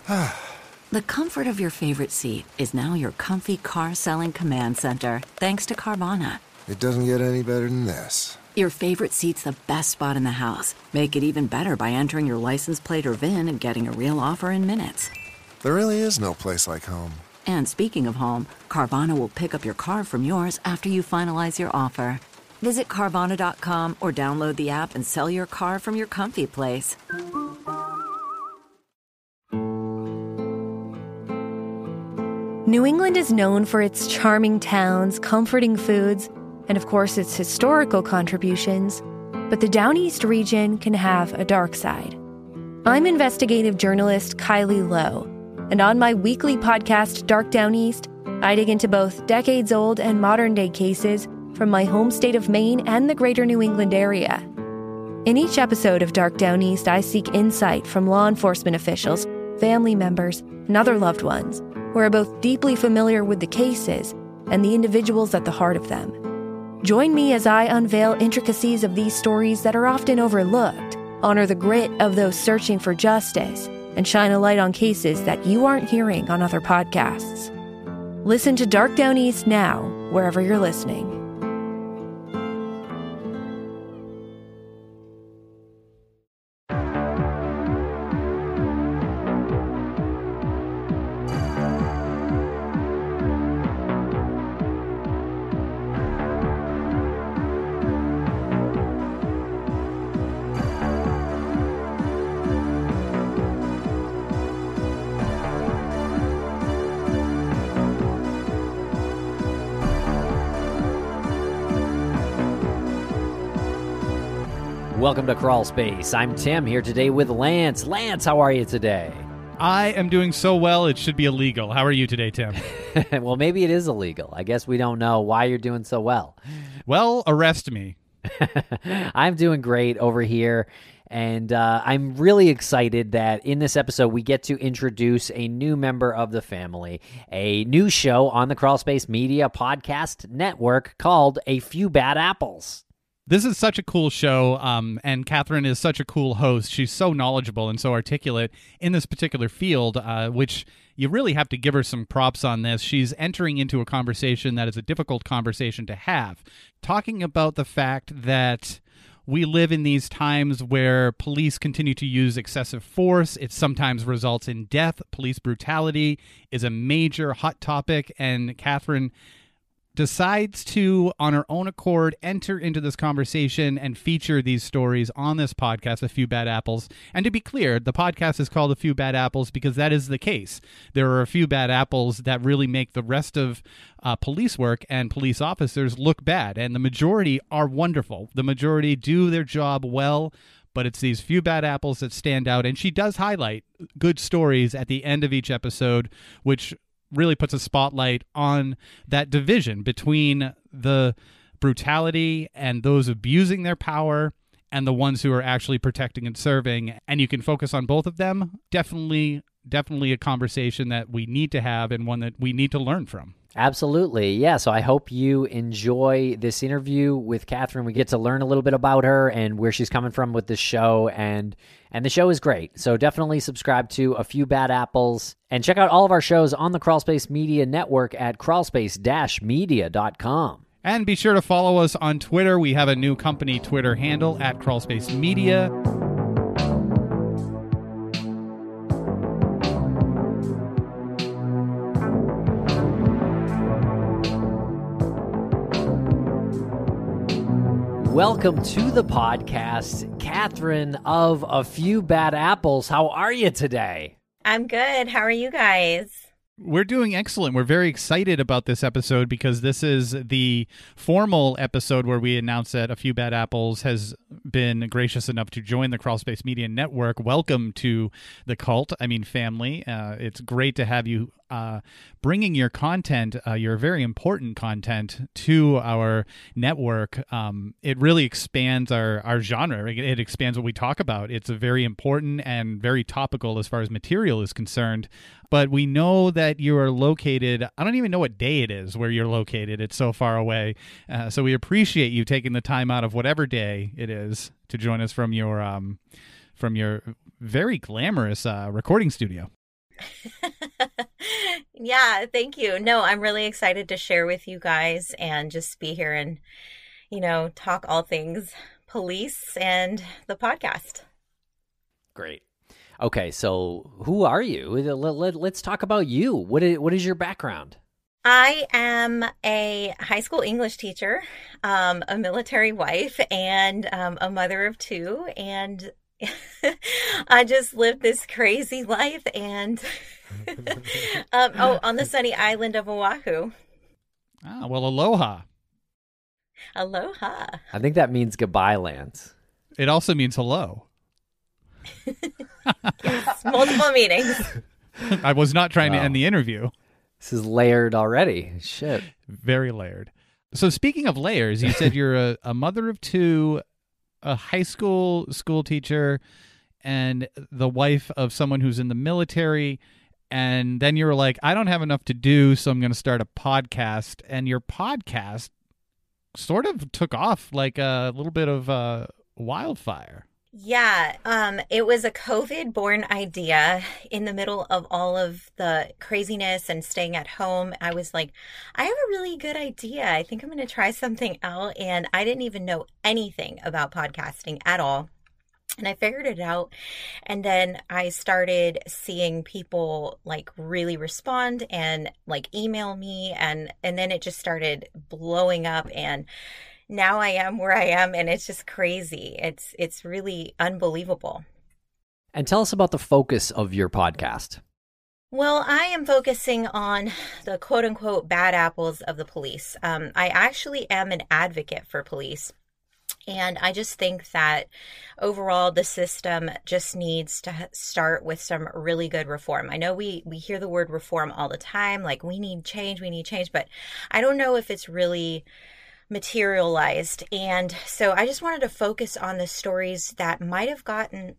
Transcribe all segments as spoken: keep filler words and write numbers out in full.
The comfort of your favorite seat is now your comfy car selling command center, thanks to Carvana. It doesn't get any better than this. Your favorite seat's the best spot in the house. Make it even better by entering your license plate or V I N and getting a real offer in minutes. There really is no place like home. And speaking of home, Carvana will pick up your car from yours after you finalize your offer. Visit Carvana dot com or download the app and sell your car from your comfy place. New England is known for its charming towns, comforting foods, and of course its historical contributions, but the Down East region can have a dark side. I'm investigative journalist Kylie Lowe, and on my weekly podcast, Dark Down East, I dig into both decades-old and modern-day cases from my home state of Maine and the greater New England area. In each episode of Dark Down East, I seek insight from law enforcement officials, family members, and other loved ones who are both deeply familiar with the cases and the individuals at the heart of them. Join me as I unveil intricacies of these stories that are often overlooked, honor the grit of those searching for justice, and shine a light on cases that you aren't hearing on other podcasts. Listen to Dark Down East now, wherever you're listening. Welcome to Crawl Space. I'm Tim here today with Lance. Lance, how are you today? I am doing so well, it should be illegal. How are you today, Tim? Well, maybe it is illegal. I guess we don't know why you're doing so well. Well, arrest me. I'm doing great over here, and uh, I'm really excited that in this episode we get to introduce a new member of the family, a new show on the Crawl Space Media Podcast Network called A Few Bad Apples. This is such a cool show, um, and Catherine is such a cool host. She's so knowledgeable and so articulate in this particular field, uh, which you really have to give her some props on this. She's entering into a conversation that is a difficult conversation to have, talking about the fact that we live in these times where police continue to use excessive force. It sometimes results in death. Police brutality is a major hot topic, and Catherine decides to, on her own accord, enter into this conversation and feature these stories on this podcast, A Few Bad Apples. And to be clear, the podcast is called A Few Bad Apples because that is the case. There are a few bad apples that really make the rest of uh, police work and police officers look bad, and the majority are wonderful. The majority do their job well, but it's these few bad apples that stand out, and she does highlight good stories at the end of each episode, which really puts a spotlight on that division between the brutality and those abusing their power and the ones who are actually protecting and serving. And you can focus on both of them. Definitely, definitely a conversation that we need to have and one that we need to learn from. Absolutely. Yeah, so I hope you enjoy this interview with Catherine. We get to learn a little bit about her and where she's coming from with this show, and and the show is great. So definitely subscribe to A Few Bad Apples and check out all of our shows on the Crawlspace Media Network at crawlspace dash media dot com. And be sure to follow us on Twitter. We have a new company Twitter handle at Crawlspace Media. Welcome to the podcast, Catherine of A Few Bad Apples. How are you today? I'm good. How are you guys? We're doing excellent. We're very excited about this episode because this is the formal episode where we announce that A Few Bad Apples has been gracious enough to join the Crawlspace Media Network. Welcome to the cult, I mean family. Uh, it's great to have you uh, bringing your content, uh, your very important content, to our network. Um, it really expands our, our genre. It, it expands what we talk about. It's a very important and very topical as far as material is concerned. But we know that you are located, I don't even know what day it is where you're located. It's so far away. Uh, so we appreciate you taking the time out of whatever day it is to join us from your um, from your very glamorous uh, recording studio. Yeah, thank you. No, I'm really excited to share with you guys and just be here and, you know, talk all things police and the podcast. Great. Okay, so who are you? Let, let, let's talk about you. What is, what is your background? I am a high school English teacher, um, a military wife, and um, a mother of two. And I just lived this crazy life and um, oh, on the sunny island of Oahu. Ah, well, aloha. Aloha. I think that means goodbye, Lance. It also means hello. Multiple meanings. I was not trying Wow. to end the interview. This is layered already. Shit. Very layered. So speaking of layers, you said you're a, a mother of two, a high school school teacher, and the wife of someone who's in the military. And then you were like, I don't have enough to do, so I'm going to start a podcast. And your podcast sort of took off like a little bit of uh, wildfire. Yeah, um, it was a COVID-born idea in the middle of all of the craziness and staying at home. I was like, I have a really good idea. I think I'm going to try something out. And I didn't even know anything about podcasting at all. And I figured it out. And then I started seeing people like really respond and like email me. And, and then it just started blowing up. And now I am where I am, and it's just crazy. It's it's really unbelievable. And tell us about the focus of your podcast. Well, I am focusing on the quote-unquote bad apples of the police. Um, I actually am an advocate for police. And I just think that overall the system just needs to start with some really good reform. I know we, we hear the word reform all the time, like we need change, we need change, but I don't know if it's really materialized. And so I just wanted to focus on the stories that might have gotten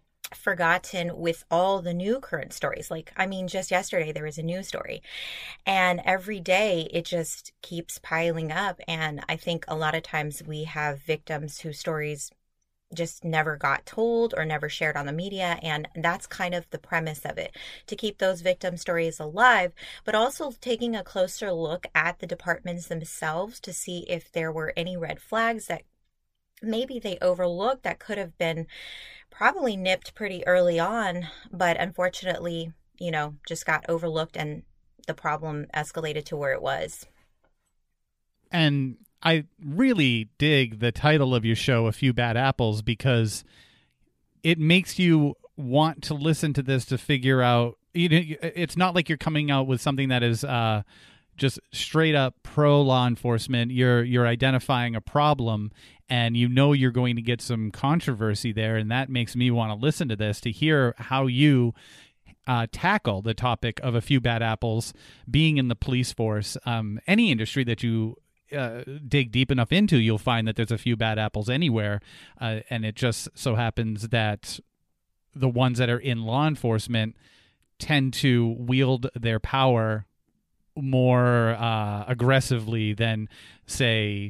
forgotten with all the new current stories. Like, I mean, just yesterday there was a news story, and every day it just keeps piling up. And I think a lot of times we have victims whose stories just never got told or never shared on the media. And that's kind of the premise of it, to keep those victim stories alive, but also taking a closer look at the departments themselves to see if there were any red flags that maybe they overlooked that could have been probably nipped pretty early on, but unfortunately, you know, just got overlooked and the problem escalated to where it was. And I really dig the title of your show, A Few Bad Apples, because it makes you want to listen to this to figure out, you know, it's not like you're coming out with something that is uh, just straight up pro law enforcement. You're you're identifying a problem, and you know you're going to get some controversy there, and that makes me want to listen to this to hear how you uh, tackle the topic of a few bad apples being in the police force. Um, any industry that you Uh, dig deep enough into, you'll find that there's a few bad apples anywhere, uh, and it just so happens that the ones that are in law enforcement tend to wield their power more uh, aggressively than, say,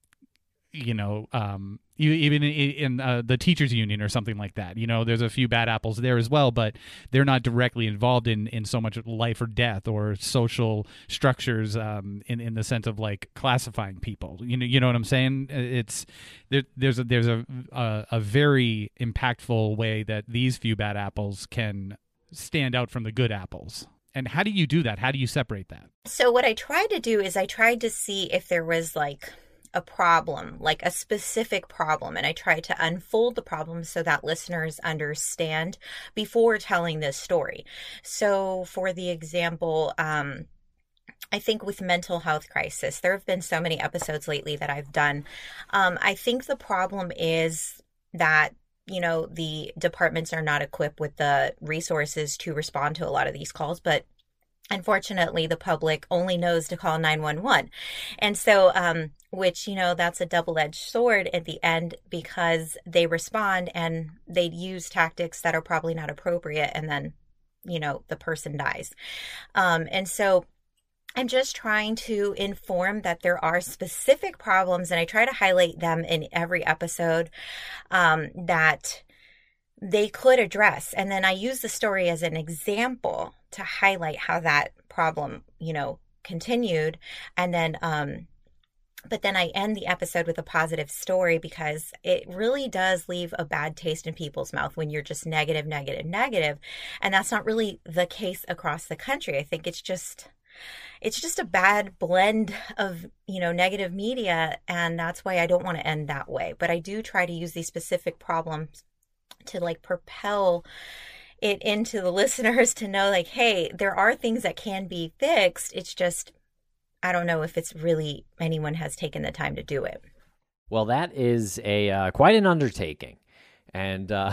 you know, um, you, even in, in uh, the teachers union or something like that. You know, there's a few bad apples there as well, but they're not directly involved in, in so much life or death or social structures um, in in the sense of like classifying people. You know, you know what I'm saying? It's there, there's a there's a, a a very impactful way that these few bad apples can stand out from the good apples. And how do you do that? How do you separate that? So what I tried to do is I tried to see if there was like a problem, like a specific problem. And I tried to unfold the problem so that listeners understand before telling this story. So for the example, um, I think with mental health crisis, there have been so many episodes lately that I've done. Um, I think the problem is that, you know, the departments are not equipped with the resources to respond to a lot of these calls, but unfortunately, the public only knows to call nine one one. And so, um, which, you know, that's a double-edged sword at the end, because they respond and they use tactics that are probably not appropriate. And then, you know, the person dies. Um, and so I'm just trying to inform that there are specific problems, and I try to highlight them in every episode um, that they could address. And then I use the story as an example, to highlight how that problem, you know, continued. And then, um, but then I end the episode with a positive story, because it really does leave a bad taste in people's mouth when you're just negative, negative, negative. And that's not really the case across the country. I think it's just, it's just a bad blend of, you know, negative media. And that's why I don't want to end that way. But I do try to use these specific problems to like propel it into the listeners to know, like, hey, there are things that can be fixed. It's just, I don't know if it's really anyone has taken the time to do it. Well, that is a uh, quite an undertaking. And uh,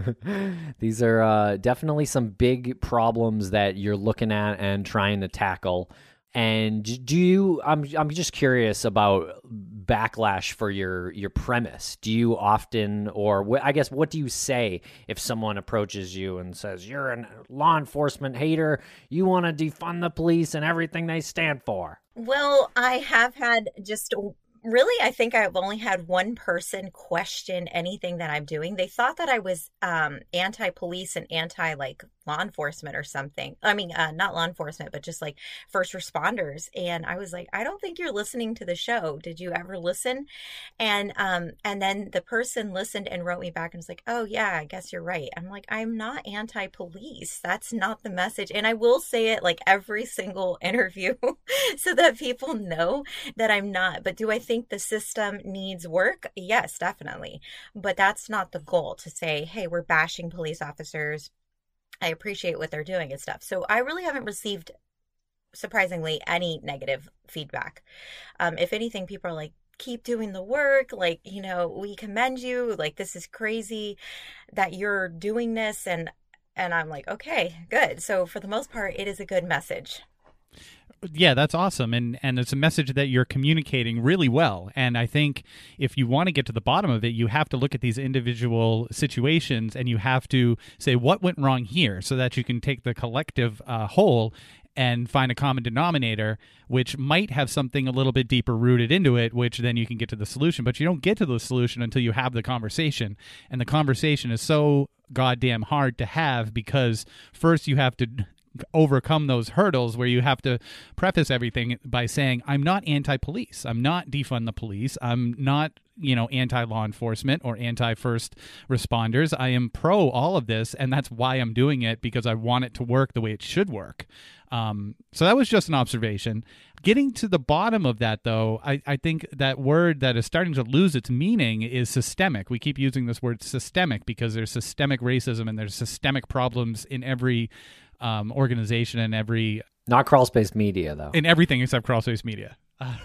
these are uh, definitely some big problems that you're looking at and trying to tackle. And do you, I'm I'm just curious about backlash for your, your premise. Do you often, or wh- I guess, what do you say if someone approaches you and says, you're a law enforcement hater, you want to defund the police and everything they stand for? Well, I have had just really, I think I've only had one person question anything that I'm doing. They thought that I was um, anti-police and anti like law enforcement or something. I mean, uh, not law enforcement, but just like first responders. And I was like, I don't think you're listening to the show. Did you ever listen? And um, and then the person listened and wrote me back and was like, oh yeah, I guess you're right. I'm like, I'm not anti-police. That's not the message. And I will say it like every single interview so that people know that I'm not. But do I think the system needs work? Yes, definitely. But that's not the goal, to say, hey, we're bashing police officers. I appreciate what they're doing and stuff. So I really haven't received, surprisingly, any negative feedback. Um, if anything, people are like, keep doing the work. Like, you know, we commend you. Like, this is crazy that you're doing this. And, and I'm like, okay, good. So for the most part, it is a good message. Yeah, that's awesome. And and it's a message that you're communicating really well. And I think if you want to get to the bottom of it, you have to look at these individual situations and you have to say what went wrong here, so that you can take the collective uh, whole and find a common denominator, which might have something a little bit deeper rooted into it, which then you can get to the solution. But you don't get to the solution until you have the conversation. And the conversation is so goddamn hard to have, because first you have to overcome those hurdles where you have to preface everything by saying, I'm not anti-police. I'm not defund the police. I'm not, you know, anti-law enforcement or anti-first responders. I am pro all of this, and that's why I'm doing it, because I want it to work the way it should work. Um, so that was just an observation. Getting to the bottom of that, though, I, I think that word that is starting to lose its meaning is systemic. We keep using this word systemic because there's systemic racism and there's systemic problems in every um, organization and every... Not crawl-space media, though. In everything except crawl-space media.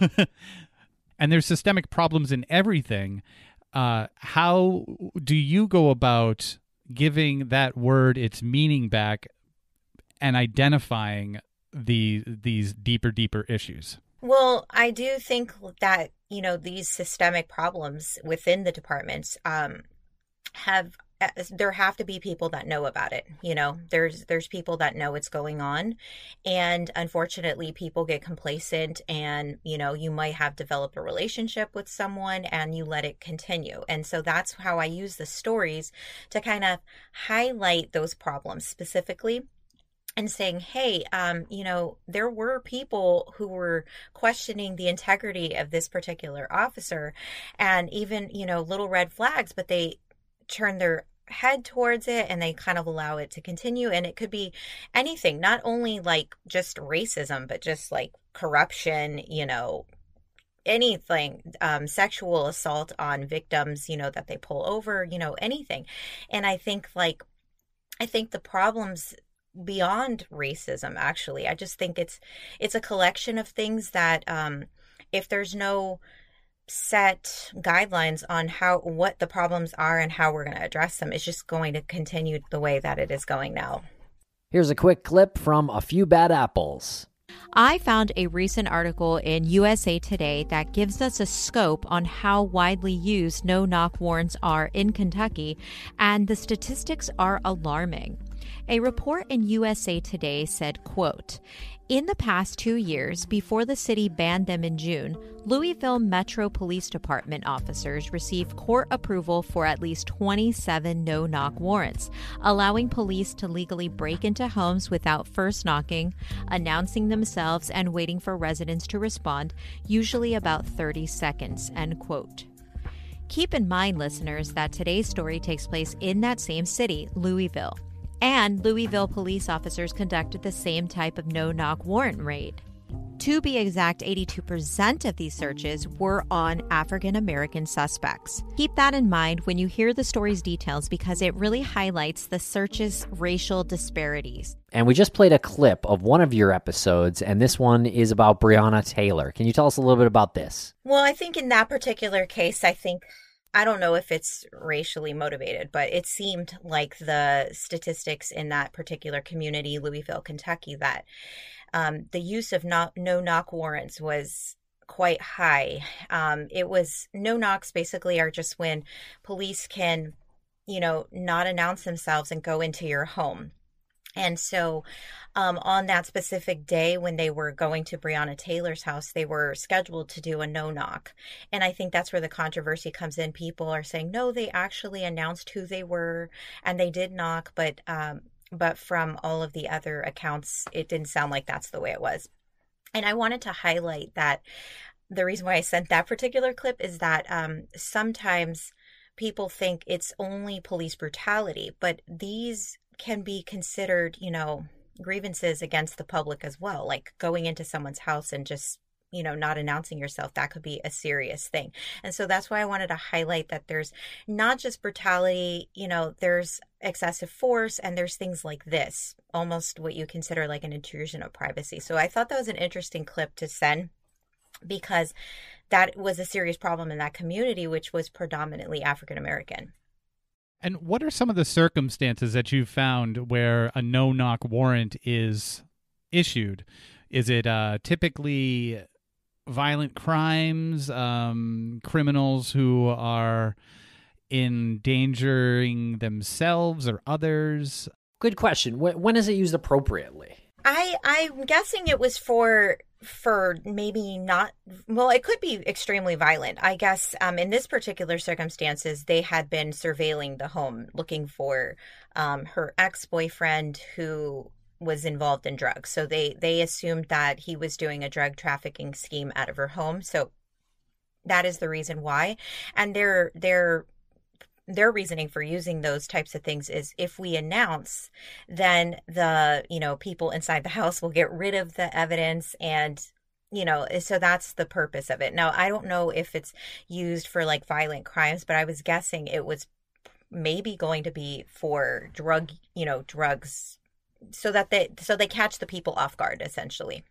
And there's systemic problems in everything. Uh, how do you go about giving that word its meaning back and identifying the these deeper, deeper issues? Well, I do think that, you know, these systemic problems within the departments um, have, there have to be people that know about it. You know, there's there's people that know what's going on. And unfortunately, people get complacent and, you know, you might have developed a relationship with someone and you let it continue. And so that's how I use the stories to kind of highlight those problems specifically. And saying, hey, um, you know, there were people who were questioning the integrity of this particular officer, and even, you know, little red flags, but they turn their head towards it and they kind of allow it to continue. And it could be anything, not only like just racism, but just like corruption, you know, anything, um, sexual assault on victims, you know, that they pull over, you know, anything. And I think like, I think the problems beyond racism, actually, I just think it's it's a collection of things that um if there's no set guidelines on how what the problems are and how we're going to address them, it's just going to continue the way that it is going now. Here's a quick clip from A Few Bad Apples. I found a recent article in U S A Today that gives us a scope on how widely used no-knock warrants are in Kentucky, and the statistics are alarming. A report in U S A Today said, quote, in the past two years, before the city banned them in June, Louisville Metro Police Department officers received court approval for at least twenty-seven no-knock warrants, allowing police to legally break into homes without first knocking, announcing themselves, and waiting for residents to respond, usually about thirty seconds, end quote. Keep in mind, listeners, that today's story takes place in that same city, Louisville. And Louisville police officers conducted the same type of no-knock warrant raid. To be exact, eighty-two percent of these searches were on African-American suspects. Keep that in mind when you hear the story's details because it really highlights the search's racial disparities. And we just played a clip of one of your episodes, and this one is about Breonna Taylor. Can you tell us a little bit about this? Well, I think in that particular case, I think I don't know if it's racially motivated, but it seemed like the statistics in that particular community, Louisville, Kentucky, that um, the use of no, no-knock warrants was quite high. Um, it was no-knocks basically are just when police can, you know, not announce themselves and go into your home. And so um, on that specific day when they were going to Breonna Taylor's house, they were scheduled to do a no-knock. And I think that's where the controversy comes in. People are saying, no, they actually announced who they were and they did knock. But um, but from all of the other accounts, it didn't sound like that's the way it was. And I wanted to highlight that the reason why I sent that particular clip is that um, sometimes people think it's only police brutality, but these can be considered, you know, grievances against the public as well, like going into someone's house and just, you know, not announcing yourself. That could be a serious thing. And so that's why I wanted to highlight that there's not just brutality, you know, there's excessive force and there's things like this, almost what you consider like an intrusion of privacy. So I thought that was an interesting clip to send because that was a serious problem in that community, which was predominantly African American. And what are some of the circumstances that you've found where a no-knock warrant is issued? Is it uh, typically violent crimes, um, criminals who are endangering themselves or others? Good question. When is it used appropriately? I, I'm guessing it was for for maybe not, well, it could be extremely violent. I guess um, in this particular circumstances, they had been surveilling the home looking for um, her ex-boyfriend who was involved in drugs. So they, they assumed that he was doing a drug trafficking scheme out of her home. So that is the reason why. And they're, they're, their reasoning for using those types of things is if we announce, then the, you know, people inside the house will get rid of the evidence and, you know, so that's the purpose of it. Now, I don't know if it's used for like violent crimes, but I was guessing it was maybe going to be for drug, you know, drugs so that they, so they catch the people off guard essentially.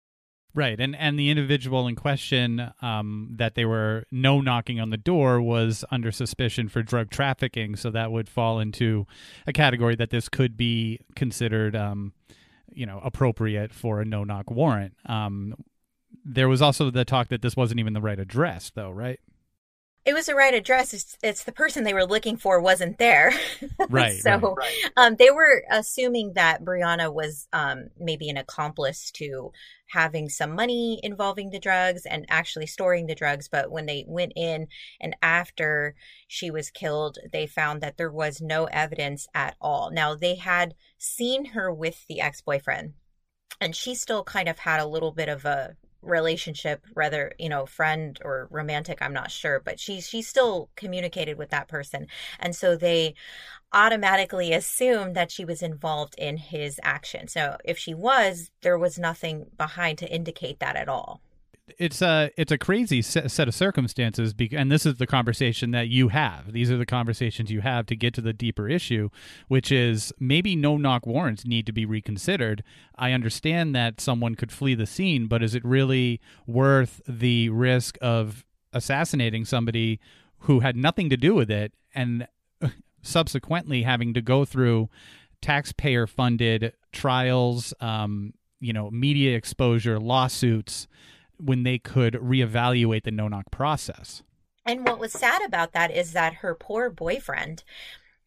Right, and and the individual in question um, that they were no knocking on the door was under suspicion for drug trafficking, so that would fall into a category that this could be considered, um, you know, appropriate for a no knock warrant. Um, there was also the talk that this wasn't even the right address, though, right? It was the right address. It's, it's the person they were looking for wasn't there. Right. so right. Um, they were assuming that Breonna was um, maybe an accomplice to having some money involving the drugs and actually storing the drugs. But when they went in and after she was killed, they found that there was no evidence at all. Now, they had seen her with the ex-boyfriend, and she still kind of had a little bit of a relationship, whether, you know, friend or romantic, I'm not sure, but she she still communicated with that person. And so they automatically assumed that she was involved in his action. So if she was, there was nothing behind to indicate that at all. It's a it's a crazy set of circumstances, and this is the conversation that you have. These are the conversations you have to get to the deeper issue, which is maybe no-knock warrants need to be reconsidered. I understand that someone could flee the scene, but is it really worth the risk of assassinating somebody who had nothing to do with it and subsequently having to go through taxpayer-funded trials, um, you know, media exposure, lawsuits, when they could reevaluate the no-knock process? And what was sad about that is that her poor boyfriend,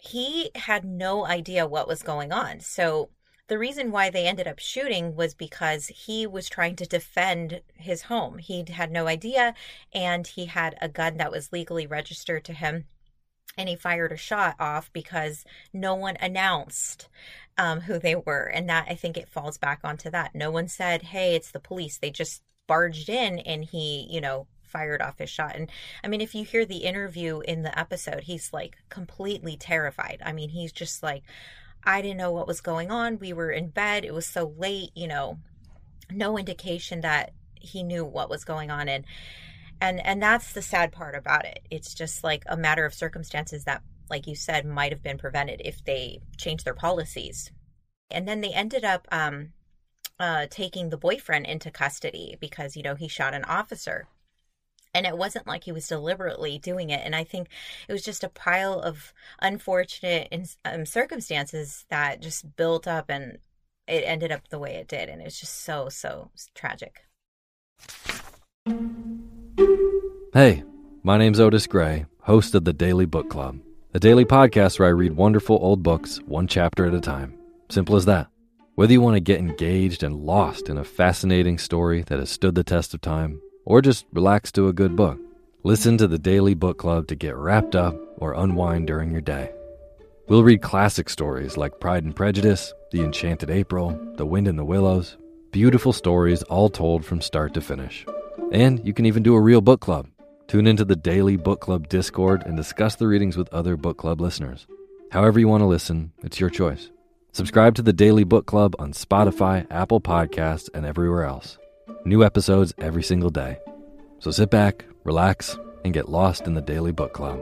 he had no idea what was going on. So the reason why they ended up shooting was because he was trying to defend his home. He had no idea, and he had a gun that was legally registered to him. And he fired a shot off because no one announced um, who they were. And that, I think it falls back onto that. No one said, hey, it's the police. They just barged in and he, you know, fired off his shot. And I mean, if you hear the interview in the episode, he's like completely terrified. I mean, he's just like, I didn't know what was going on. We were in bed. It was so late, you know, no indication that he knew what was going on. And And and that's the sad part about it. It's just like a matter of circumstances that, like you said, might have been prevented if they changed their policies. And then they ended up um, uh, taking the boyfriend into custody because, you know, he shot an officer. And it wasn't like he was deliberately doing it. And I think it was just a pile of unfortunate um, circumstances that just built up, and it ended up the way it did. And it's just so, so tragic. Hey, my name's Otis Gray, host of the Daily Book Club, a daily podcast where I read wonderful old books one chapter at a time. Simple as that. Whether you want to get engaged and lost in a fascinating story that has stood the test of time, or just relax to a good book, listen to the Daily Book Club to get wrapped up or unwind during your day. We'll read classic stories like Pride and Prejudice, The Enchanted April, The Wind in the Willows, beautiful stories all told from start to finish. And you can even do a real book club. Tune into the Daily Book Club Discord and discuss the readings with other book club listeners. However you want to listen, it's your choice. Subscribe to the Daily Book Club on Spotify, Apple Podcasts, and everywhere else. New episodes every single day. So sit back, relax, and get lost in the Daily Book Club.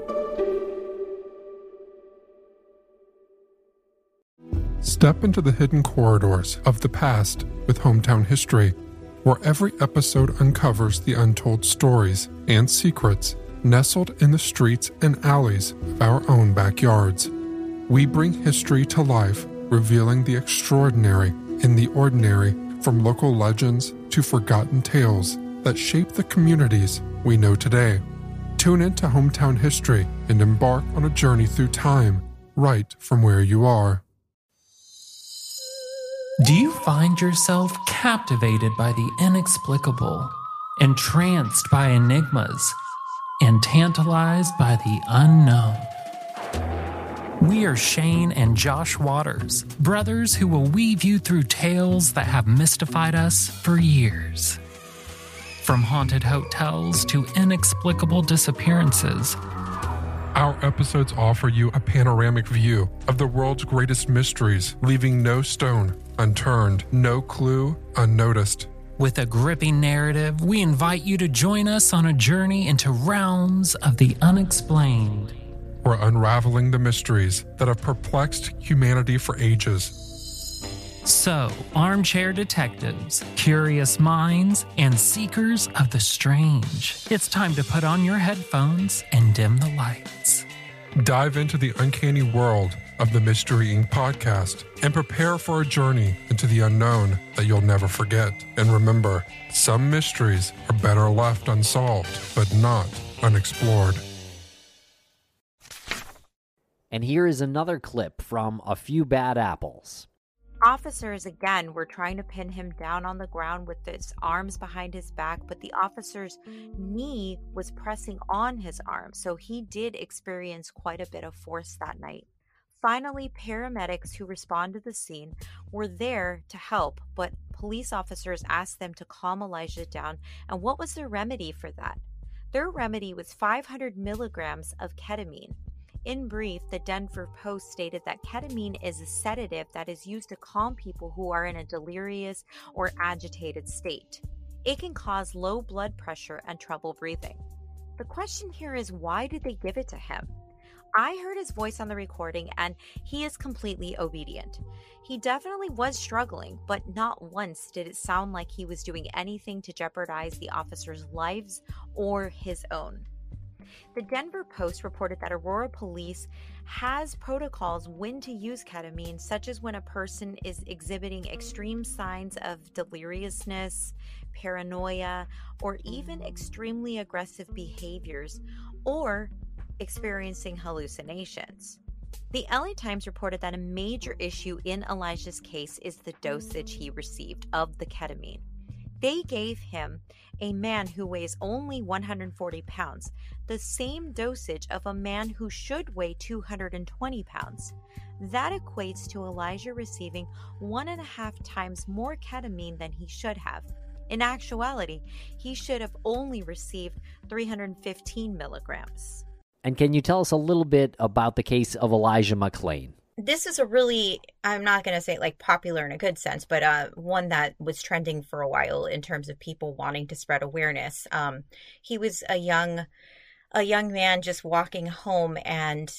Step into the hidden corridors of the past with Hometown History, where every episode uncovers the untold stories and secrets nestled in the streets and alleys of our own backyards. We bring history to life, revealing the extraordinary in the ordinary, from local legends to forgotten tales that shape the communities we know today. Tune into Hometown History and embark on a journey through time, right from where you are. Do you find yourself captivated by the inexplicable, entranced by enigmas, and tantalized by the unknown? We are Shane and Josh Waters, brothers who will weave you through tales that have mystified us for years. From haunted hotels to inexplicable disappearances, our episodes offer you a panoramic view of the world's greatest mysteries, leaving no stone unturned, no clue unnoticed. With a gripping narrative, we invite you to join us on a journey into realms of the unexplained. We're unraveling the mysteries that have perplexed humanity for ages. So, armchair detectives, curious minds, and seekers of the strange, it's time to put on your headphones and dim the lights. Dive into the uncanny world of the Mystery Incorporated podcast and prepare for a journey into the unknown that you'll never forget. And remember, some mysteries are better left unsolved, but not unexplored. And here is another clip from A Few Bad Apples. Officers again were trying to pin him down on the ground with his arms behind his back, but the officer's knee was pressing on his arm, so he did experience quite a bit of force that night. Finally, paramedics who responded to the scene were there to help, but police officers asked them to calm Elijah down. And what was their remedy for that? Their remedy was five hundred milligrams of ketamine. In brief, the Denver Post stated that ketamine is a sedative that is used to calm people who are in a delirious or agitated state. It can cause low blood pressure and trouble breathing. The question here is, why did they give it to him? I heard his voice on the recording, and he is completely obedient. He definitely was struggling, but not once did it sound like he was doing anything to jeopardize the officers' lives or his own. The Denver Post reported that Aurora Police has protocols when to use ketamine, such as when a person is exhibiting extreme signs of deliriousness, paranoia, or even extremely aggressive behaviors, or experiencing hallucinations. The L A Times reported that a major issue in Elijah's case is the dosage he received of the ketamine. They gave him, a man who weighs only one hundred forty pounds, the same dosage of a man who should weigh two hundred twenty pounds. That equates to Elijah receiving one and a half times more ketamine than he should have. In actuality, he should have only received three hundred fifteen milligrams. And can you tell us a little bit about the case of Elijah McClain? This is a really, I'm not going to say like popular in a good sense, but uh, one that was trending for a while in terms of people wanting to spread awareness. Um, he was a young, a young man just walking home, and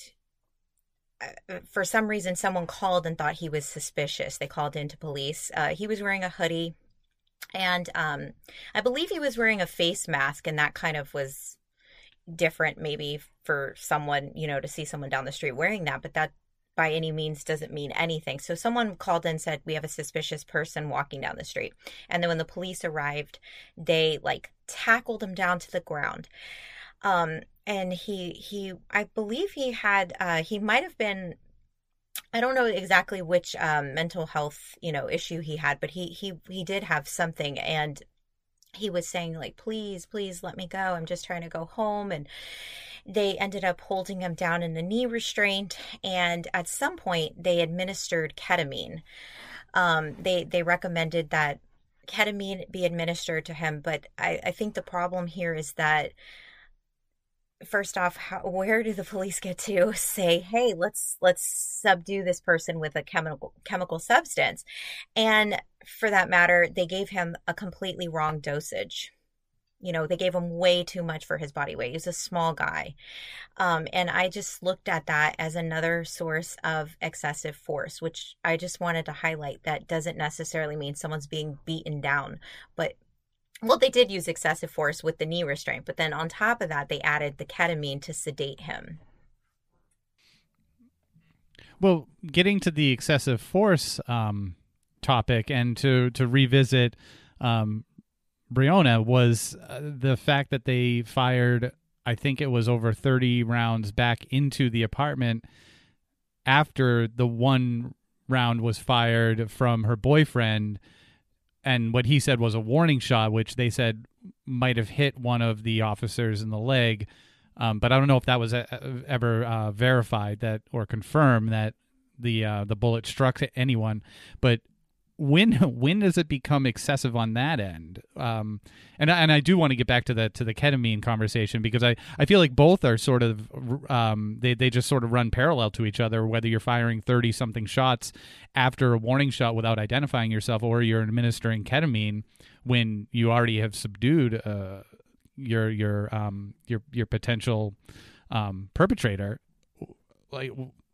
uh, for some reason, someone called and thought he was suspicious. They called into police. Uh, he was wearing a hoodie, and um, I believe he was wearing a face mask, and that kind of was different maybe for someone, you know, to see someone down the street wearing that, but that by any means doesn't mean anything. So someone called in and said, we have a suspicious person walking down the street. And then when the police arrived, they like tackled him down to the ground. Um, and he, he, I believe he had, uh, he might've been, I don't know exactly which, um, mental health, you know, issue he had, but he, he, he did have something. And he was saying like, please, please let me go. I'm just trying to go home. And they ended up holding him down in a knee restraint. And at some point they administered ketamine. Um, they, they recommended that ketamine be administered to him. But I, I think the problem here is that, first off, how, where do the police get to say, hey, let's, let's subdue this person with a chemical, chemical substance? And for that matter, they gave him a completely wrong dosage. You know, they gave him way too much for his body weight. He's a small guy. Um, and I just looked at that as another source of excessive force, which I just wanted to highlight. That doesn't necessarily mean someone's being beaten down. But, well, they did use excessive force with the knee restraint. But then on top of that, they added the ketamine to sedate him. Well, getting to the excessive force um, topic and to, to revisit um Breonna was uh, the fact that they fired, I think it was over thirty rounds back into the apartment after the one round was fired from her boyfriend, and what he said was a warning shot, which they said might have hit one of the officers in the leg. Um, but I don't know if that was a, ever uh, verified that or confirmed that the uh, the bullet struck anyone. But When when does it become excessive on that end? Um, and and I do want to get back to the to the ketamine conversation, because I, I feel like both are sort of um, they they just sort of run parallel to each other. Whether you're firing thirty something shots after a warning shot without identifying yourself, or you're administering ketamine when you already have subdued uh, your your um your your potential um, perpetrator, like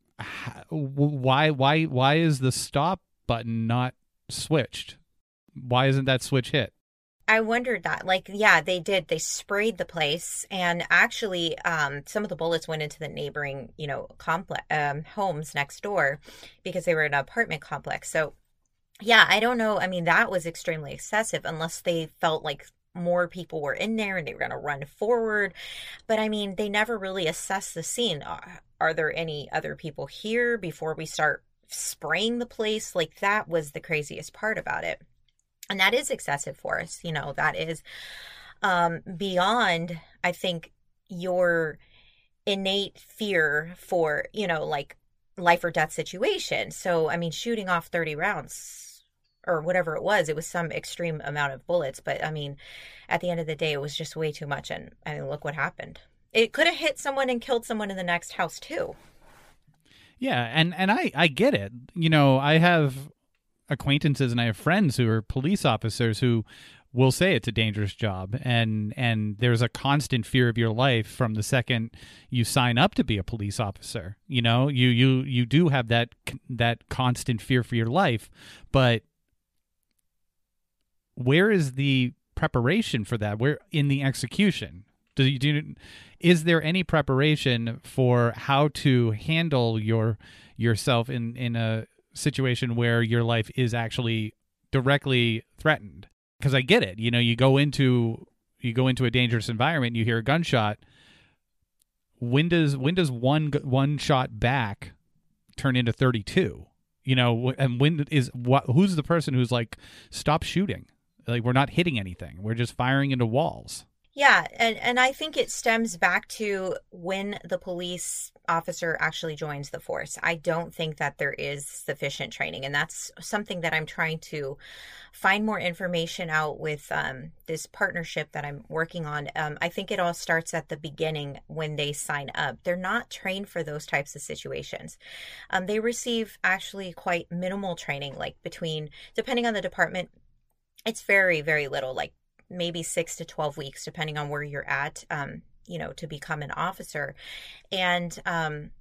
why why why is the stop button not switched? Why isn't that switch hit? I wondered that. Like, yeah, they did. They sprayed the place, and actually, um, some of the bullets went into the neighboring, you know, complex um, homes next door, because they were in an apartment complex. So, yeah, I don't know. I mean, that was extremely excessive, unless they felt like more people were in there and they were going to run forward. But I mean, they never really assessed the scene. Are, are there any other people here before we start spraying the place? Like, that was the craziest part about it. And that is excessive force. You know, that is um, beyond, I think, your innate fear for, you know, like life or death situation. So, I mean, shooting off thirty rounds or whatever it was, it was some extreme amount of bullets. But I mean, at the end of the day, it was just way too much. And I mean, look what happened. It could have hit someone and killed someone in the next house too. Yeah, and, and I, I get it. You know, I have acquaintances and I have friends who are police officers who will say it's a dangerous job, and and there's a constant fear of your life from the second you sign up to be a police officer. You know, you you you do have that that constant fear for your life, but where is the preparation for that? Where in the execution? Do you do? Is there any preparation for how to handle your yourself in, in a situation where your life is actually directly threatened? Because I get it. You know, you go into you go into a dangerous environment, you hear a gunshot. When does when does one one shot back turn into thirty-two? You know, and when is what? Who's the person who's like, stop shooting? Like, we're not hitting anything. We're just firing into walls. Yeah, and, and I think it stems back to when the police officer actually joins the force. I don't think that there is sufficient training, and that's something that I'm trying to find more information out with um, this partnership that I'm working on. Um, I think it all starts at the beginning when they sign up. They're not trained for those types of situations. Um, they receive actually quite minimal training, like between, depending on the department, it's very, very little, like maybe six to twelve weeks, depending on where you're at, um, you know, to become an officer. And um,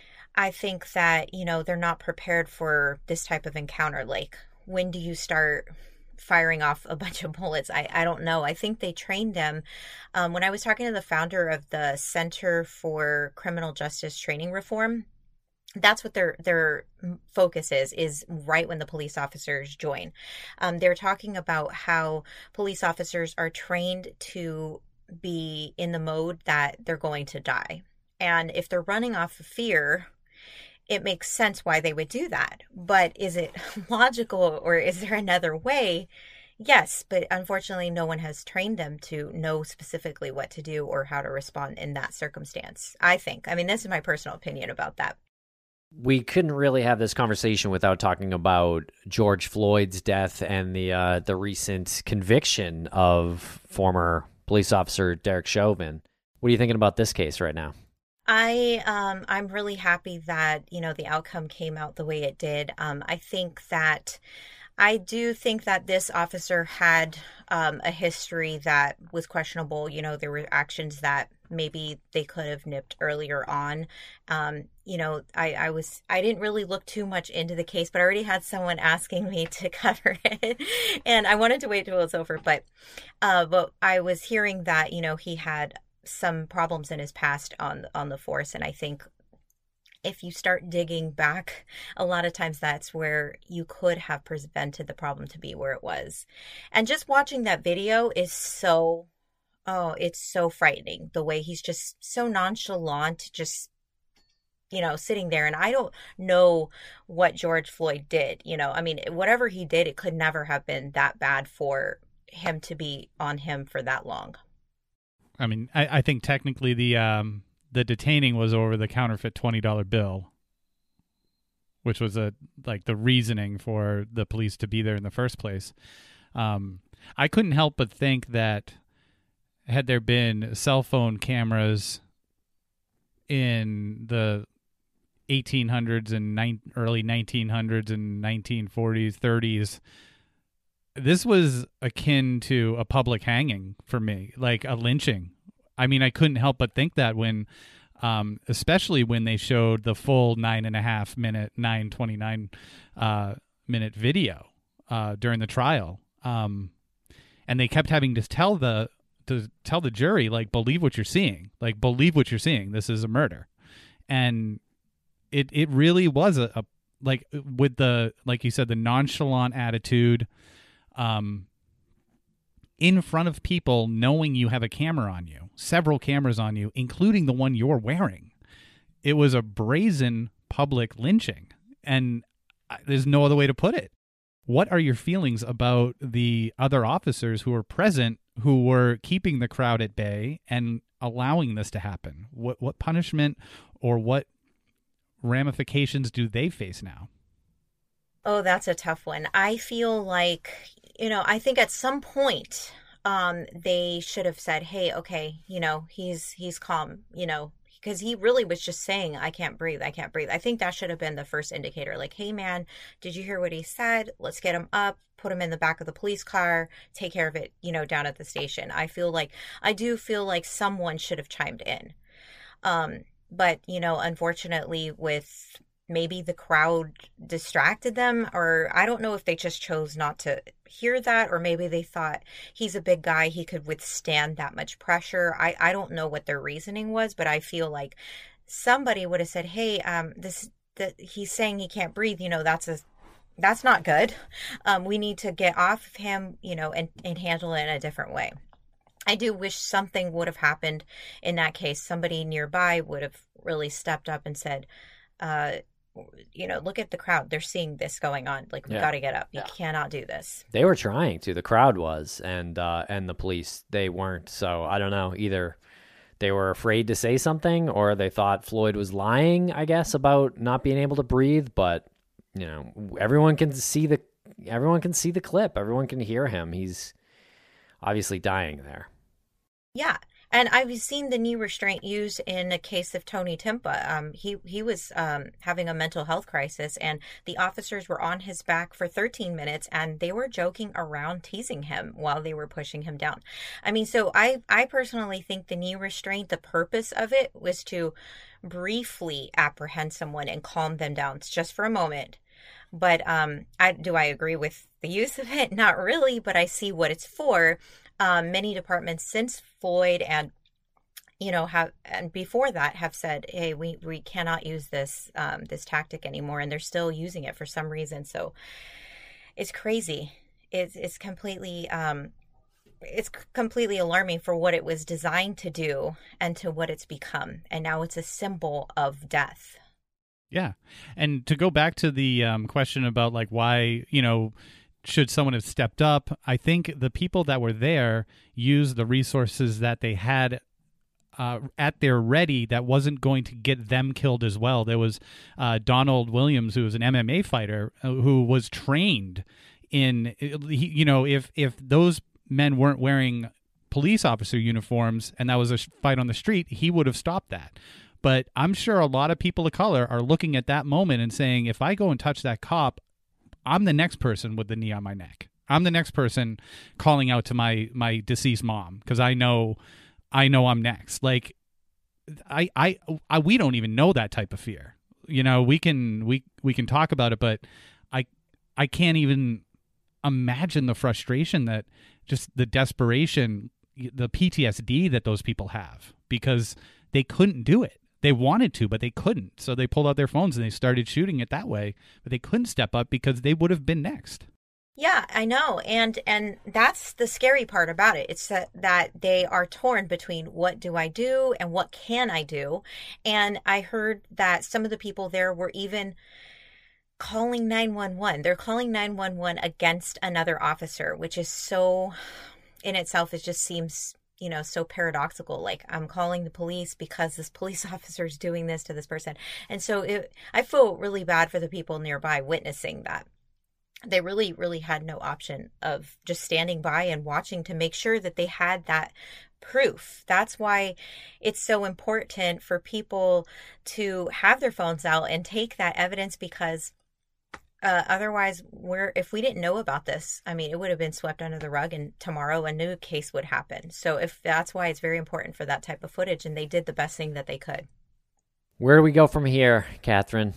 I think that, you know, they're not prepared for this type of encounter. Like, when do you start firing off a bunch of bullets? I, I don't know. I think they trained them. Um, when I was talking to the founder of the Center for Criminal Justice Training Reform, that's what their their focus is, is right when the police officers join. Um, they're talking about how police officers are trained to be in the mode that they're going to die. And if they're running off of fear, it makes sense why they would do that. But is it logical, or is there another way? Yes, but unfortunately, no one has trained them to know specifically what to do or how to respond in that circumstance, I think. I mean, this is my personal opinion about that. We couldn't really have this conversation without talking about George Floyd's death and the uh, the recent conviction of former police officer Derek Chauvin. What are you thinking about this case right now? I um, I'm really happy that, you know, the outcome came out the way it did. Um, I think that I do think that this officer had um, a history that was questionable. You know, there were actions that maybe they could have nipped earlier on. Um, you know, I, I was, I didn't really look too much into the case, but I already had someone asking me to cover it, and I wanted to wait till it's over. But, uh, but I was hearing that, you know, he had some problems in his past on, on the force. And I think if you start digging back, a lot of times that's where you could have prevented the problem to be where it was. And just watching that video is so, oh, it's so frightening. The way he's just so nonchalant, just, you know, sitting there. And I don't know what George Floyd did. You know, I mean, whatever he did, it could never have been that bad for him to be on him for that long. I mean, I, I think technically the um, the detaining was over the counterfeit twenty dollar bill, which was a like the reasoning for the police to be there in the first place. Um, I couldn't help but think that had there been cell phone cameras in the eighteen hundreds and ni- early nineteen hundreds and nineteen forties, thirties, this was akin to a public hanging for me, like a lynching. I mean, I couldn't help but think that when, um, especially when they showed the full nine and a half minute, nine twenty-nine uh, minute video uh, during the trial, um, and they kept having to tell the to tell the jury, like, believe what you're seeing, like, believe what you're seeing. This is a murder, and it it really was a, a like with the like you said, the nonchalant attitude. Um, in front of people, knowing you have a camera on you, several cameras on you, including the one you're wearing. It was a brazen public lynching, and there's no other way to put it. What are your feelings about the other officers who were present, who were keeping the crowd at bay and allowing this to happen? What what punishment or what ramifications do they face now? Oh, that's a tough one. I feel like, you know, I think at some point um, they should have said, hey, okay, you know, he's he's calm, you know, because he really was just saying, I can't breathe, I can't breathe. I think that should have been the first indicator. Like, hey, man, did you hear what he said? Let's get him up, put him in the back of the police car, take care of it, you know, down at the station. I feel like, I do feel like someone should have chimed in. Um, but, you know, unfortunately with maybe the crowd distracted them, or I don't know if they just chose not to hear that, or maybe they thought he's a big guy, he could withstand that much pressure. I, I don't know what their reasoning was, but I feel like somebody would have said, hey, um, this, that he's saying he can't breathe, you know, that's a, that's not good. Um, we need to get off of him, you know, and, and handle it in a different way. I do wish something would have happened in that case. Somebody nearby would have really stepped up and said, uh, you know, look at the crowd. They're seeing this going on. Like, we Yeah. got to get up. You Yeah. cannot do this. They were trying to. The crowd was, and uh, and the police, they weren't. So I don't know. Either they were afraid to say something, or they thought Floyd was lying, I guess, about not being able to breathe. But you know, everyone can see the everyone can see the clip. Everyone can hear him. He's obviously dying there. Yeah. And I've seen the knee restraint used in a case of Tony Timpa. Um, he he was um, having a mental health crisis, and the officers were on his back for thirteen minutes, and they were joking around, teasing him while they were pushing him down. I mean, so I, I personally think the knee restraint, the purpose of it was to briefly apprehend someone and calm them down. It's just for a moment. But um, I, do I agree with the use of it? Not really, but I see what it's for. Um, many departments since Floyd and, you know, have, and before that have said, hey, we, we cannot use this, um, this tactic anymore. And they're still using it for some reason. So it's crazy. It's, it's completely, um, it's completely alarming for what it was designed to do and to what it's become. And now it's a symbol of death. Yeah. And to go back to the um, question about like why, you know, should someone have stepped up? I think the people that were there used the resources that they had uh, at their ready that wasn't going to get them killed as well. There was uh, Donald Williams, who was an M M A fighter, uh, who was trained in, he, you know, if if those men weren't wearing police officer uniforms and that was a fight on the street, he would have stopped that. But I'm sure a lot of people of color are looking at that moment and saying, if I go and touch that cop, I'm the next person with the knee on my neck. I'm the next person calling out to my my deceased mom because I know, I know I'm next. Like, I, I, I, we don't even know that type of fear. You know, we can we we can talk about it, but I, I can't even imagine the frustration that just the desperation, the P T S D that those people have because they couldn't do it. They wanted to, but they couldn't. So they pulled out their phones and they started shooting it that way. But they couldn't step up because they would have been next. Yeah, I know. And and that's the scary part about it. It's that, that they are torn between what do I do and what can I do. And I heard that some of the people there were even calling nine one one. They're calling nine one one against another officer, which is so, in itself, it just seems, you know, so paradoxical. Like, I'm calling the police because this police officer is doing this to this person. And so it, I feel really bad for the people nearby witnessing that. They really, really had no option of just standing by and watching to make sure that they had that proof. That's why it's so important for people to have their phones out and take that evidence, because Uh, otherwise, we're, if we didn't know about this, I mean, it would have been swept under the rug and tomorrow a new case would happen. So if that's why it's very important for that type of footage, and they did the best thing that they could. Where do we go from here, Catherine?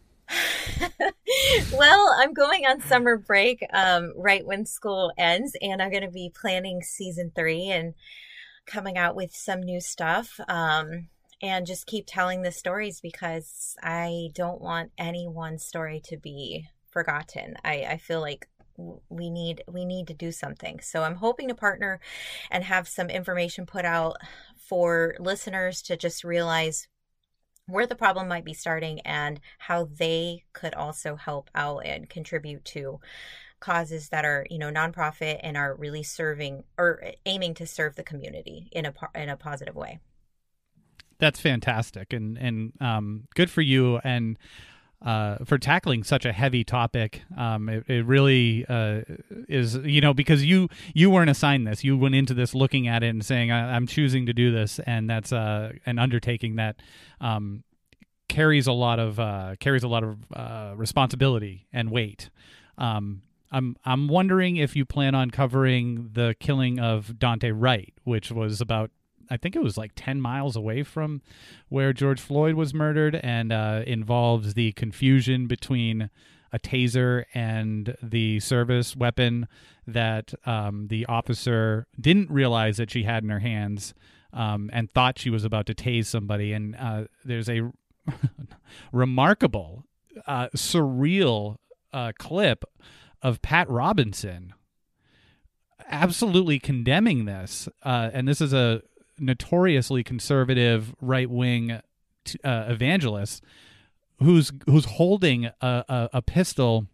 Well, I'm going on summer break um, right when school ends, and I'm going to be planning season three and coming out with some new stuff. Um, And just keep telling the stories because I don't want any one story to be forgotten. I, I feel like we need we need to do something. So I'm hoping to partner and have some information put out for listeners to just realize where the problem might be starting and how they could also help out and contribute to causes that are, you know, nonprofit and are really serving or aiming to serve the community in a in a positive way. That's fantastic, and and um, good for you, and uh, for tackling such a heavy topic. Um, it, it really uh, is, you know, because you you weren't assigned this. You went into this looking at it and saying, I, "I'm choosing to do this," and that's uh, an undertaking that um, carries a lot of uh, carries a lot of uh, responsibility and weight. Um, I'm I'm wondering if you plan on covering the killing of Daunte Wright, which was about, I think it was like ten miles away from where George Floyd was murdered, and uh, involves the confusion between a taser and the service weapon that um, the officer didn't realize that she had in her hands um, and thought she was about to tase somebody. And uh, there's a remarkable, uh, surreal uh, clip of Pat Robinson absolutely condemning this. Uh, and this is a notoriously conservative right-wing uh, evangelist who's who's holding a, a, a pistol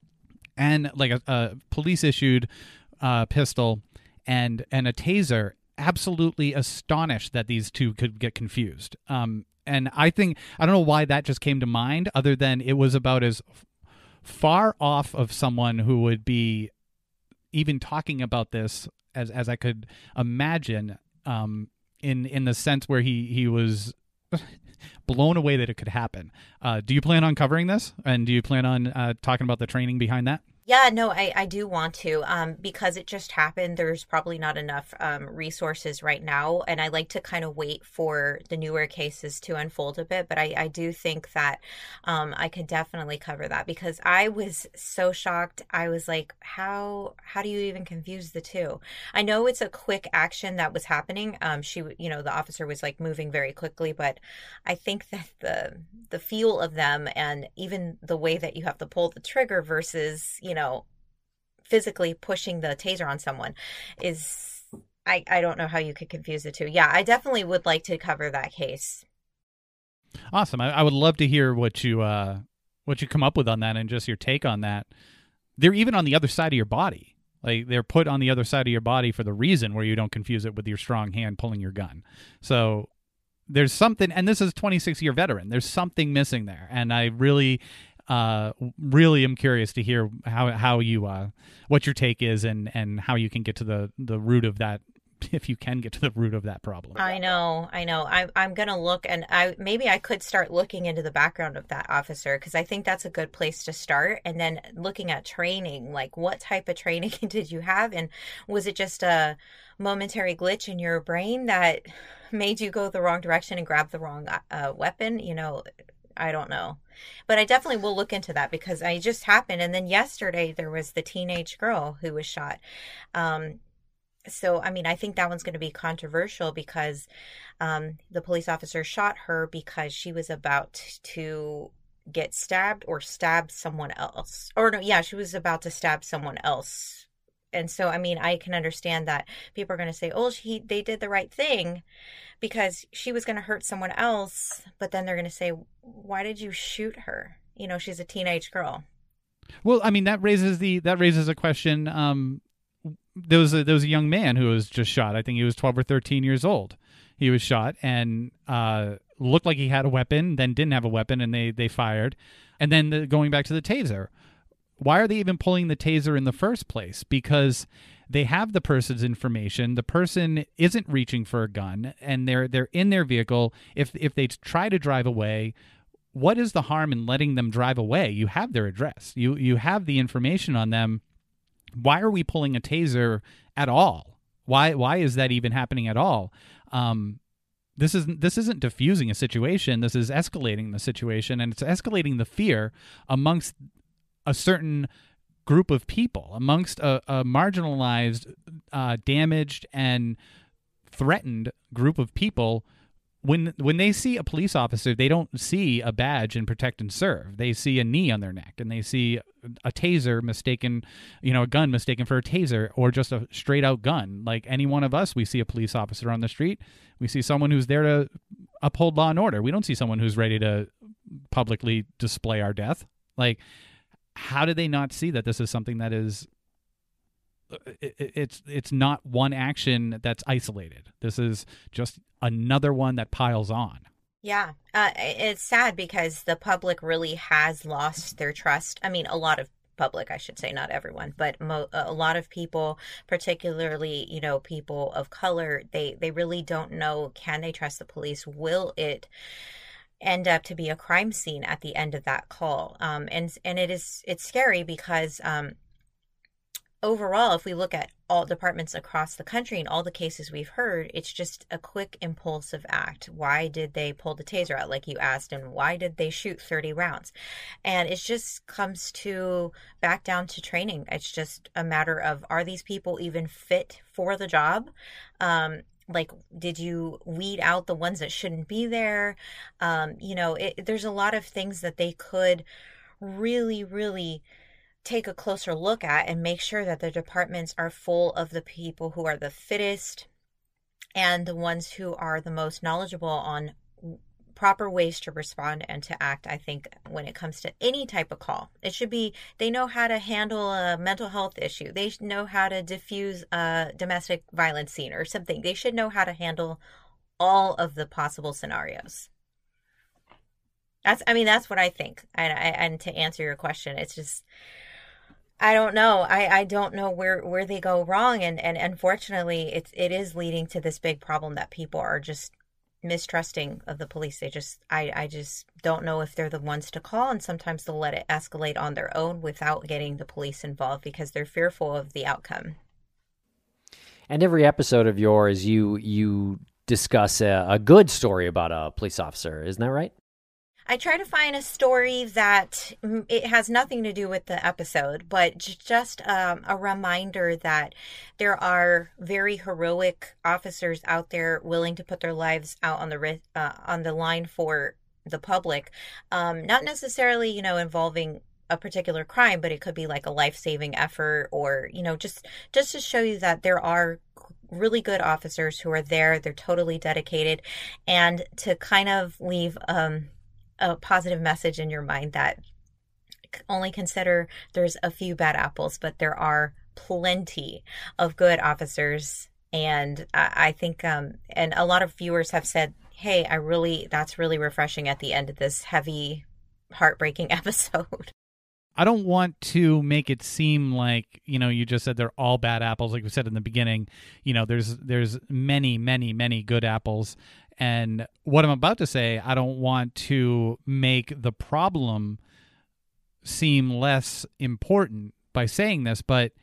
and like a, a police issued uh, pistol and and a taser, absolutely astonished that these two could get confused. Um, and I think I don't know why that just came to mind, other than it was about as far off of someone who would be even talking about this as as I could imagine. Um, in in the sense where he he was blown away that it could happen. Uh, do you plan on covering this? And do you plan on uh, talking about the training behind that? Yeah, no, I, I do want to, um, because it just happened. There's probably not enough um, resources right now. And I like to kind of wait for the newer cases to unfold a bit. But I, I do think that um, I could definitely cover that, because I was so shocked. I was like, how how do you even confuse the two? I know it's a quick action that was happening. Um, she, you know, the officer was like moving very quickly. But I think that the the feel of them, and even the way that you have to pull the trigger versus, you know, physically pushing the taser on someone is, I, I don't know how you could confuse the two. Yeah, I definitely would like to cover that case. Awesome. I, I would love to hear what you uh, what you come up with on that and just your take on that. They're even on the other side of your body. Like, they're put on the other side of your body for the reason where you don't confuse it with your strong hand pulling your gun. So there's something, and this is a twenty-six year veteran. There's something missing there. And I really... Uh, really am curious to hear how how you uh, what your take is, and, and how you can get to the, the root of that, if you can get to the root of that problem. I know, I know. I'm I'm gonna look, and I maybe I could start looking into the background of that officer, because I think that's a good place to start. And then looking at training, like what type of training did you have, and was it just a momentary glitch in your brain that made you go the wrong direction and grab the wrong uh, weapon? You know. I don't know. But I definitely will look into that, because I just happened. And then yesterday there was the teenage girl who was shot. Um, so, I mean, I think that one's going to be controversial, because um, the police officer shot her because she was about to get stabbed or stab someone else. Or no, yeah, she was about to stab someone else. And so, I mean, I can understand that people are going to say, oh, she, they did the right thing because she was going to hurt someone else. But then they're going to say, why did you shoot her? You know, she's a teenage girl. Well, I mean, that raises the that raises a question. Um, there was a, there was a young man who was just shot. I think he was twelve or thirteen years old. He was shot and uh, looked like he had a weapon, then didn't have a weapon, and they, they fired. And then the, going back to the taser. Why are they even pulling the taser in the first place? Because they have the person's information. The person isn't reaching for a gun, and they're they're in their vehicle. If if they try to drive away, what is the harm in letting them drive away? You have their address. You you have the information on them. Why are we pulling a taser at all? Why why is that even happening at all? Um, this isn't this isn't diffusing a situation. This is escalating the situation, and it's escalating the fear amongst a certain group of people, amongst a, a marginalized, uh, damaged, and threatened group of people. When when they see a police officer, they don't see a badge in protect and serve. They see a knee on their neck, and they see a taser mistaken, you know, a gun mistaken for a taser, or just a straight out gun. Like any one of us, we see a police officer on the street. We see someone who's there to uphold law and order. We don't see someone who's ready to publicly display our death. Like, how do they not see that this is something that is it, it's it's not one action that's isolated? This is just another one that piles on. Yeah, uh, it's sad because the public really has lost their trust. I mean, a lot of public, I should say, not everyone, but mo- a lot of people, particularly, you know, people of color, they, they really don't know, can they trust the police? Will it end up to be a crime scene at the end of that call? Um, and and it is it's scary because um, overall, if we look at all departments across the country and all the cases we've heard, it's just a quick impulsive act. Why did they pull the taser out, like you asked, and why did they shoot thirty rounds? And it just comes to back down to training. It's just a matter of, are these people even fit for the job? Um, Like, did you weed out the ones that shouldn't be there? Um, you know, it, there's a lot of things that they could really, really take a closer look at and make sure that the departments are full of the people who are the fittest and the ones who are the most knowledgeable on proper ways to respond and to act, I think, when it comes to any type of call. It should be, they know how to handle a mental health issue. They know how to diffuse a domestic violence scene or something. They should know how to handle all of the possible scenarios. That's, I mean, that's what I think. And, and to answer your question, it's just, I don't know. I, I don't know where, where they go wrong. And, and unfortunately, it's, it is leading to this big problem that people are just mistrusting of the police. They just, I, I just don't know if they're the ones to call. And sometimes they'll let it escalate on their own without getting the police involved because they're fearful of the outcome. And every episode of yours, you, you discuss a, a good story about a police officer. Isn't that right? I try to find a story that it has nothing to do with the episode, but just um, a reminder that there are very heroic officers out there willing to put their lives out on the uh, on the line for the public. Um, not necessarily, you know, involving a particular crime, but it could be like a life-saving effort, or, you know, just just to show you that there are really good officers who are there. They're totally dedicated, and to kind of leave um, a positive message in your mind that only consider there's a few bad apples, but there are plenty of good officers. And I, I think, um, and a lot of viewers have said, hey, I really, that's really refreshing at the end of this heavy, heartbreaking episode. I don't want to make it seem like, you know, you just said they're all bad apples. Like we said in the beginning, you know, there's there's many, many, many good apples. And what I'm about to say, I don't want to make the problem seem less important by saying this, but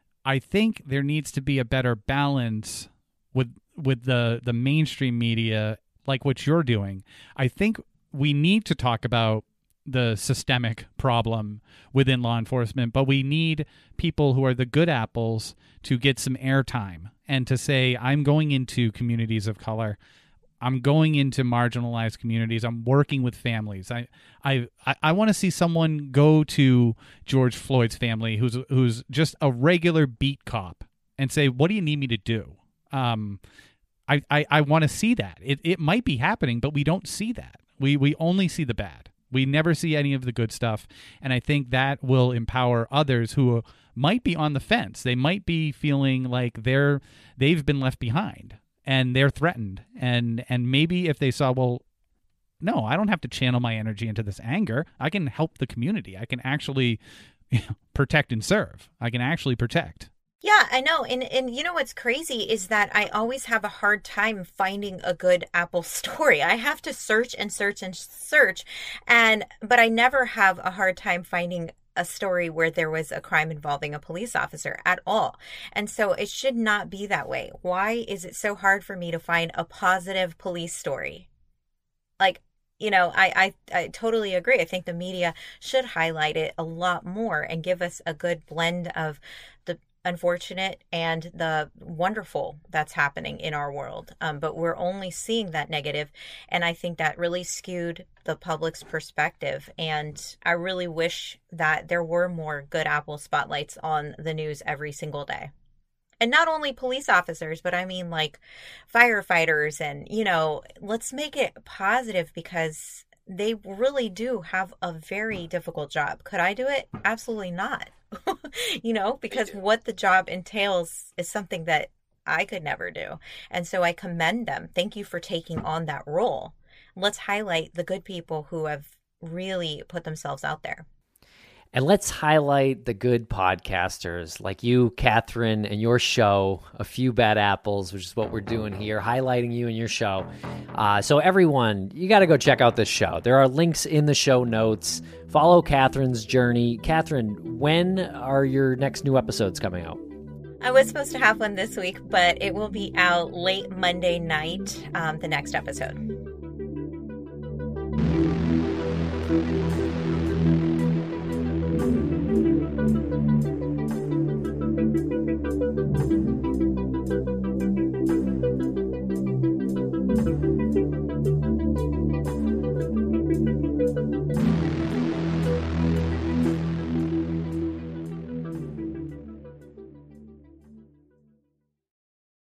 I think there needs to be a better balance with with the, the mainstream media, like what you're doing. I think we need to talk about the systemic problem within law enforcement, but we need people who are the good apples to get some airtime and to say, I'm going into communities of color. I'm going into marginalized communities. I'm working with families. I I I want to see someone go to George Floyd's family, who's who's just a regular beat cop, and say, "What do you need me to do?" Um, I I, I want to see that. It it might be happening, but we don't see that. We we only see the bad. We never see any of the good stuff, and I think that will empower others who might be on the fence. They might be feeling like they're they've been left behind. And they're threatened. And and maybe if they saw, well, no, I don't have to channel my energy into this anger. I can help the community. I can actually, you know, protect and serve. I can actually protect. Yeah, I know. And and you know what's crazy is that I always have a hard time finding a good Apple story. I have to search and search and search. And but I never have a hard time finding a story where there was a crime involving a police officer at all. And so it should not be that way. Why is it so hard for me to find a positive police story? Like, you know, I, I, I totally agree. I think the media should highlight it a lot more and give us a good blend of the unfortunate and the wonderful that's happening in our world. Um, but we're only seeing that negative, and I think that really skewed the public's perspective. And I really wish that there were more good Apple spotlights on the news every single day. And not only police officers, but I mean like firefighters, and, you know, let's make it positive because they really do have a very difficult job. Could I do it? Absolutely not. You know, because what the job entails is something that I could never do. And so I commend them. Thank you for taking on that role. Let's highlight the good people who have really put themselves out there. And let's highlight the good podcasters like you, Catherine, and your show, A Few Bad Apples, which is what we're doing here, highlighting you and your show. Uh, so everyone, you got to go check out this show. There are links in the show notes. Follow Catherine's journey. Catherine, when are your next new episodes coming out? I was supposed to have one this week, but it will be out late Monday night, um, the next episode.